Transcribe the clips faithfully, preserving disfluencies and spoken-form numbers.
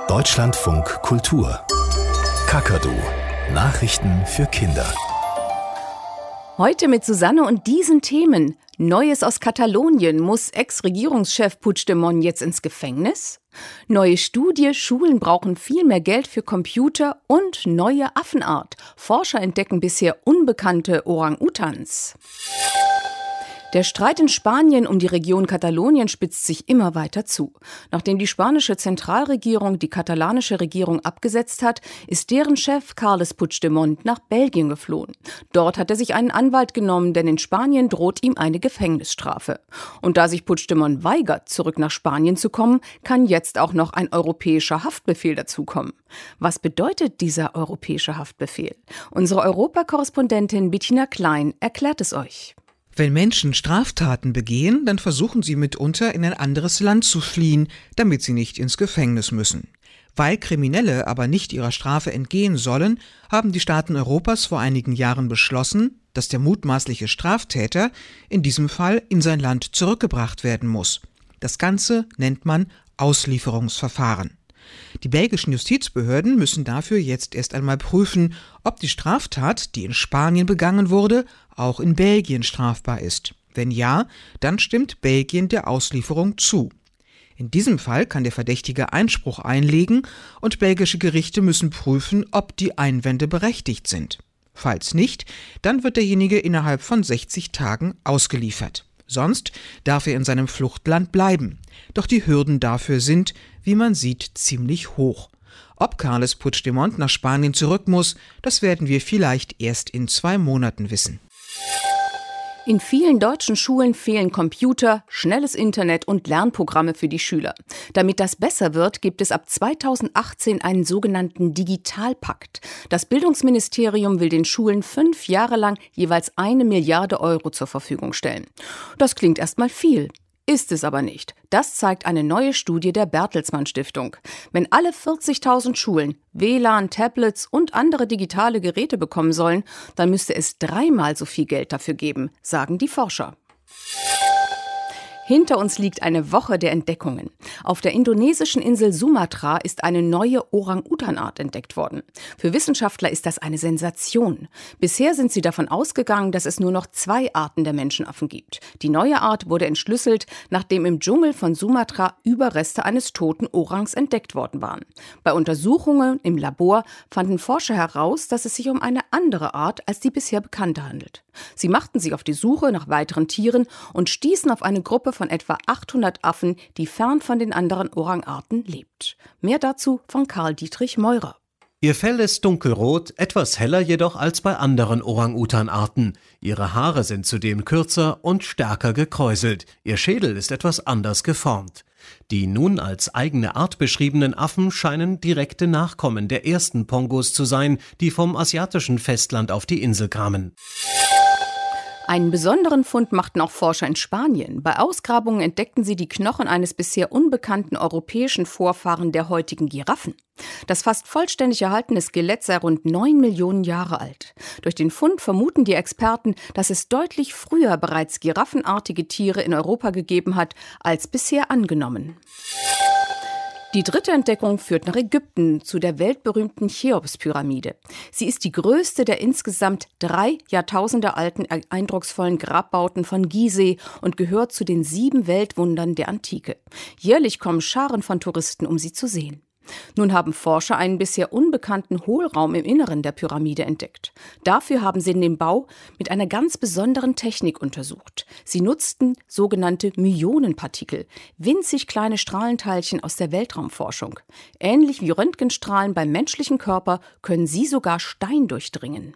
Deutschlandfunk Kultur. Kakadu. Nachrichten für Kinder. Heute mit Susanne und diesen Themen. Neues aus Katalonien. Muss Ex-Regierungschef Puigdemont jetzt ins Gefängnis? Neue Studie. Schulen brauchen viel mehr Geld für Computer. Und neue Affenart. Forscher entdecken bisher unbekannte Orang-Utans. Der Streit in Spanien um die Region Katalonien spitzt sich immer weiter zu. Nachdem die spanische Zentralregierung die katalanische Regierung abgesetzt hat, ist deren Chef Carles Puigdemont nach Belgien geflohen. Dort hat er sich einen Anwalt genommen, denn in Spanien droht ihm eine Gefängnisstrafe. Und da sich Puigdemont weigert, zurück nach Spanien zu kommen, kann jetzt auch noch ein europäischer Haftbefehl dazukommen. Was bedeutet dieser europäische Haftbefehl? Unsere Europakorrespondentin Bettina Klein erklärt es euch. Wenn Menschen Straftaten begehen, dann versuchen sie mitunter in ein anderes Land zu fliehen, damit sie nicht ins Gefängnis müssen. Weil Kriminelle aber nicht ihrer Strafe entgehen sollen, haben die Staaten Europas vor einigen Jahren beschlossen, dass der mutmaßliche Straftäter in diesem Fall in sein Land zurückgebracht werden muss. Das Ganze nennt man Auslieferungsverfahren. Die belgischen Justizbehörden müssen dafür jetzt erst einmal prüfen, ob die Straftat, die in Spanien begangen wurde, auch in Belgien strafbar ist. Wenn ja, dann stimmt Belgien der Auslieferung zu. In diesem Fall kann der Verdächtige Einspruch einlegen und belgische Gerichte müssen prüfen, ob die Einwände berechtigt sind. Falls nicht, dann wird derjenige innerhalb von sechzig Tagen ausgeliefert. Sonst darf er in seinem Fluchtland bleiben. Doch die Hürden dafür sind, wie man sieht, ziemlich hoch. Ob Carles Puigdemont nach Spanien zurück muss, das werden wir vielleicht erst in zwei Monaten wissen. In vielen deutschen Schulen fehlen Computer, schnelles Internet und Lernprogramme für die Schüler. Damit das besser wird, gibt es ab zweitausendachtzehn einen sogenannten Digitalpakt. Das Bildungsministerium will den Schulen fünf Jahre lang jeweils eine Milliarde Euro zur Verfügung stellen. Das klingt erstmal viel. Ist es aber nicht. Das zeigt eine neue Studie der Bertelsmann Stiftung. Wenn alle vierzigtausend Schulen W L A N, Tablets und andere digitale Geräte bekommen sollen, dann müsste es dreimal so viel Geld dafür geben, sagen die Forscher. Hinter uns liegt eine Woche der Entdeckungen. Auf der indonesischen Insel Sumatra ist eine neue Orang-Utan-Art entdeckt worden. Für Wissenschaftler ist das eine Sensation. Bisher sind sie davon ausgegangen, dass es nur noch zwei Arten der Menschenaffen gibt. Die neue Art wurde entschlüsselt, nachdem im Dschungel von Sumatra Überreste eines toten Orangs entdeckt worden waren. Bei Untersuchungen im Labor fanden Forscher heraus, dass es sich um eine andere Art als die bisher bekannte handelt. Sie machten sich auf die Suche nach weiteren Tieren und stießen auf eine Gruppe von etwa achthundert Affen, die fern von den anderen Orangarten lebt. Mehr dazu von Karl-Dietrich Meurer. Ihr Fell ist dunkelrot, etwas heller jedoch als bei anderen Orang-Utan-Arten. Ihre Haare sind zudem kürzer und stärker gekräuselt. Ihr Schädel ist etwas anders geformt. Die nun als eigene Art beschriebenen Affen scheinen direkte Nachkommen der ersten Pongos zu sein, die vom asiatischen Festland auf die Insel kamen. Einen besonderen Fund machten auch Forscher in Spanien. Bei Ausgrabungen entdeckten sie die Knochen eines bisher unbekannten europäischen Vorfahren der heutigen Giraffen. Das fast vollständig erhaltene Skelett sei rund neun Millionen Jahre alt. Durch den Fund vermuten die Experten, dass es deutlich früher bereits giraffenartige Tiere in Europa gegeben hat, als bisher angenommen. Die dritte Entdeckung führt nach Ägypten, zu der weltberühmten Cheops-Pyramide. Sie ist die größte der insgesamt drei Jahrtausende alten eindrucksvollen Grabbauten von Gizeh und gehört zu den sieben Weltwundern der Antike. Jährlich kommen Scharen von Touristen, um sie zu sehen. Nun haben Forscher einen bisher unbekannten Hohlraum im Inneren der Pyramide entdeckt. Dafür haben sie den Bau mit einer ganz besonderen Technik untersucht. Sie nutzten sogenannte Myonenpartikel, winzig kleine Strahlenteilchen aus der Weltraumforschung. Ähnlich wie Röntgenstrahlen beim menschlichen Körper können sie sogar Stein durchdringen.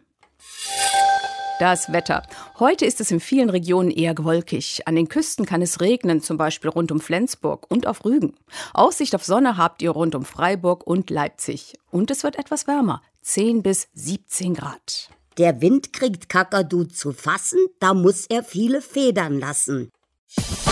Das Wetter. Heute ist es in vielen Regionen eher wolkig. An den Küsten kann es regnen, zum Beispiel rund um Flensburg und auf Rügen. Aussicht auf Sonne habt ihr rund um Freiburg und Leipzig. Und es wird etwas wärmer, zehn bis siebzehn Grad. Der Wind kriegt Kakadu zu fassen, da muss er viele Federn lassen.